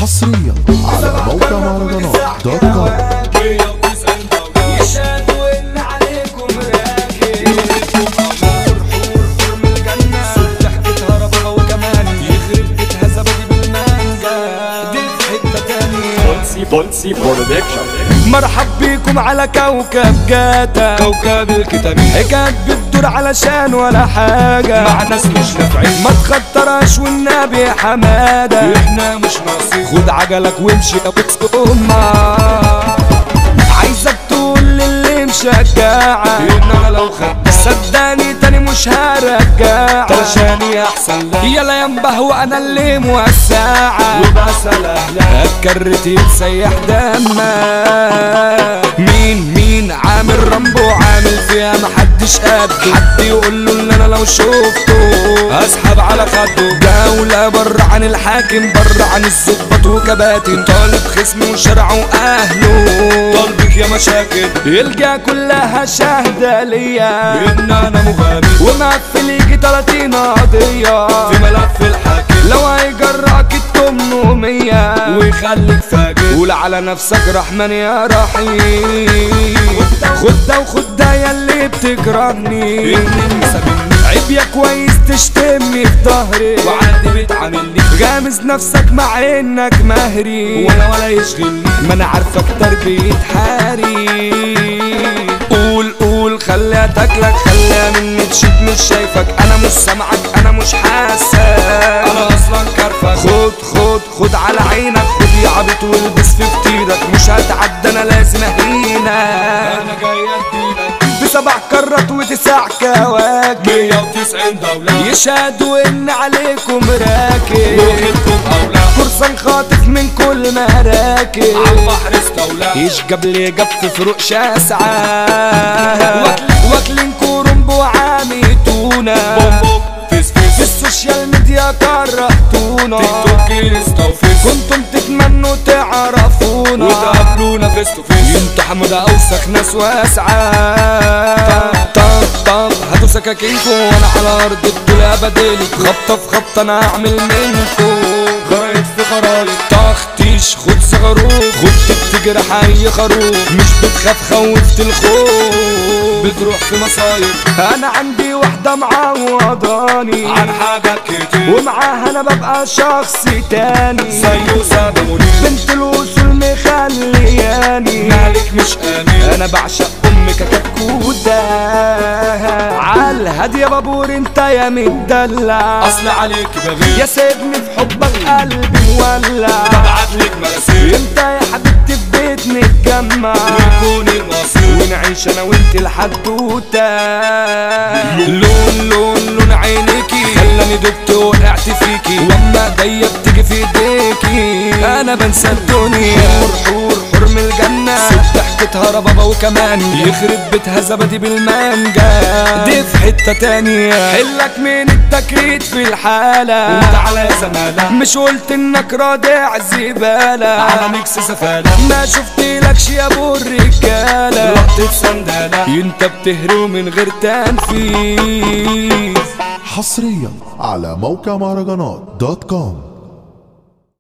حصريا على موقع مهرجانات دوت كوم. يشهدوا ان عليكم راكب حور من الجنة صوت حكيتها ربابة وكمان يخرب بيتها زبادي بالمانجا دي في حتة تانية. بولسي برودكشن. مرحب بيكم على كوكب جاتا كوكب الكتابين حكايات بتدور علشان ولا حاجة مع ناس مش نافعين ما تخطرش والنبي يا حمادة احنا مش ناقصين خد عجلك وامشي يا بتسكوما عايزك تقول للي مشجعك ان انا لو خدت صدقني تاني مش هرجعك علشاني احسن لك يلا ينبه وانا اللي موسعك وبسأل اهلك هتكرت يتسيح دمك مين عامل رامبو عامل فيها محدش قده حد يقول له ان انا لو شفته اسحب على خده دولة بره عن الحاكم بره عن الظباط وكباتن طالب خصمه وشرعه واهله طالبك يا مشاكل يلقى كلها شهدة ليا ان انا مغامر ومقفل يجي 30 قضية في ملف الحاكم لو هيجرأك التمن 100 ويخليك فاجر قول على نفسك رحمن يا رحيم خد ده وخد ده ياللي بتكرهني عيب يا كويس تشتمني في ظهري وعادي بتعاملني غامز نفسك مع انك مهري ولا يشغلني ما انا عارفك تربية حاري قول خليها تاكلك خليها مني تشيط مش شايفك انا مش سامعك انا مش حاسك انا اصلا كرفك خد على عينك خد يا عبيط والبس في كتيرك مش هتعدى انا لازم اهينك انا جاي اديلك ب7 كرات و9 كواكب 190 دولة يشهدوا ان عليكم راكب وغيركم اولى فرصة خاطف من كل مراكب عالبحر استولى يشجب لي جب في فروق شاسعة واكلين كرنب وعاميتونا في السوشيال ميديا كرهتونا تيك توك انستا وفيس كنتم تتمنوا تعرفونا وتقابلونا فيس تو فيس انتوا حمودة اوسخ ناس واسعة طب هاتوا سكاكينكو وانا على ارض الطول بديلك خبطة في خبطة انا هعمل منكو خرايط في خرايط تختيش خد صغروف خد تجرح اي خروف مش بتخاف خوفت الخوف بتروح في مصايب انا عندي واحدة معوضاني عن حاجات كتير ومعاها انا ببقى شخص تاني زي أسامة منير بنت الوصول مخلياني مالك مش امين انا بعشق امك كتكوتة عالهادي يا بابور انت يا مدلع اصل عليك بغير يا سيبني في حبك قلبي مولع ببعتلك مراسيل انت يا حبيبتي في بيت نتجمع ويكون المصير ونعيش انا وانت الحدوتة لون عينيكي خلاني دبت وقعت فيكي واما ايديا بتيجي في ايديكي انا بنسى الدنيا حور من الجنة ست حكيتها ربابة وكمان يخرب بيتها زبادي بالمانجا دي في حتة تانية حلك من التكريت في الحالة وتعالى يا زمالة مش قلت انك رادع زبالة على ميكس زفالة ما شفتلكش يا ابو الرجالة وقت صندالة انت بتهرو من غير تنفيذ حصريا على موقع مهرجانات دوت كوم.